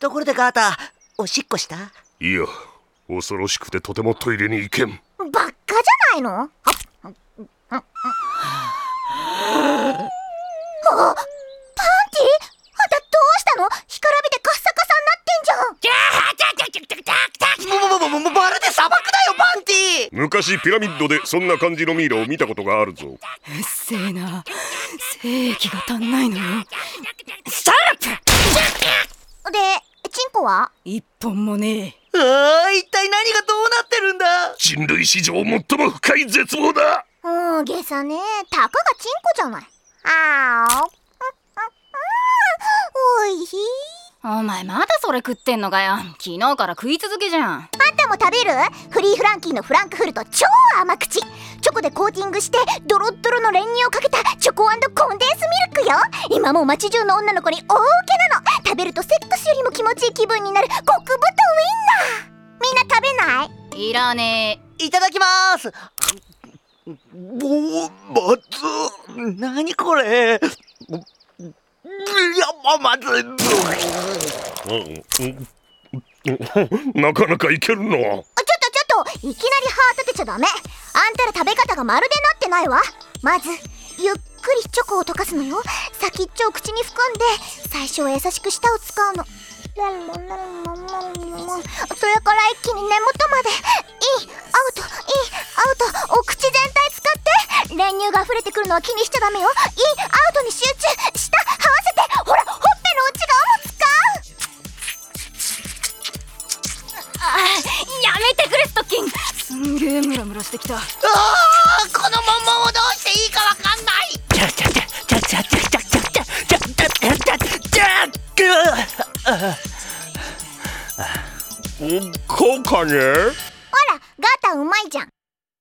ところでガータ、おしっこした？ いや、恐ろしくてとてもトイレに行けん。 バッカじゃないの？パンティ？あんたどうしたの？干からびてカッサカサになってんじゃん。 まるで砂漠だよパンティ。 昔ピラミッドでそんな感じのミイラを見たことがあるぞ。 うっせえな、精液が足んないのよ。 シャラップで、チンコは？ 一本もねえ。 一体何がどうなってるんだ？ 人類史上最も深い絶望だ。 大げさね、たかがチンコじゃない。おいしい。 お前まだそれ食ってんのかよ。昨日から食い続けじゃん。 あんたも食べる？フリーフランキーのフランクフルト超甘口。チョコでコーティングしてドロッドロの練乳をかけたチョコ&コンデンスミルクよ。今もう街中の女の子に大受けなの。食べるとセックスよりも気持ちいい気分になる極太ウインナー。みんな食べない？ いらねいただきます。まず何これ。まずい。 なかなかいけるの。 ちょっといきなり歯立てちゃダメ。あんたら食べ方がまるでなってないわ。まずゆっくりチョコを溶かすのよ。先っちょを口に含んで最初は優しく舌を使うの。それから一気に根元までインアウトインアウトお口全体使って練乳が溢れてくるのは気にしちゃダメよ。インアウトに集中。舌合わせて。ほらほっぺの内側も使う。 やめてくれストッキン。すんげえムラムラしてきた。 このモンモンをどうしていいかわかんない。 こうかね。 ほらガータうまいじゃん。